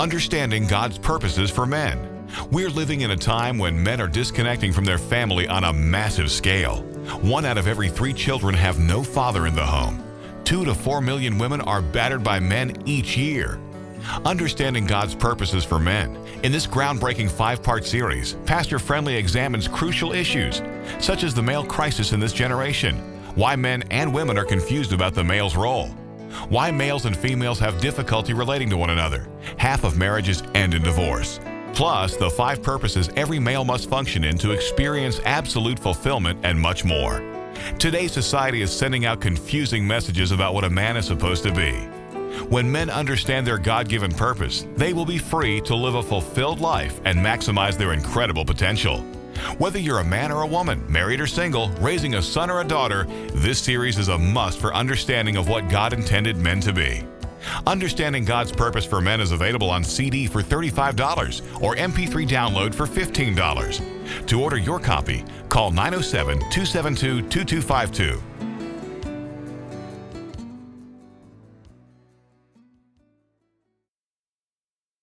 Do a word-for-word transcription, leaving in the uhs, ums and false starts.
Understanding God's Purposes for Men. We're living in a time when men are disconnecting from their family on a massive scale. One out of every three children have no father in the home. Two to four million women are battered by men each year. Understanding God's Purposes for Men. In this groundbreaking five-part series, Pastor Friendly examines crucial issues, such as the male crisis in this generation, why men and women are confused about the male's role, why males and females have difficulty relating to one another, half of marriages end in divorce, plus the five purposes every male must function in to experience absolute fulfillment, and much more. Today's society is sending out confusing messages about what a man is supposed to be. When men understand their God-given purpose, they will be free to live a fulfilled life and maximize their incredible potential. Whether you're a man or a woman, married or single, raising a son or a daughter, this series is a must for understanding of what God intended men to be. Understanding God's Purpose for Men is available on C D for thirty-five dollars or M P three download for fifteen dollars. To order your copy, call nine oh seven, two seven two, two two five two.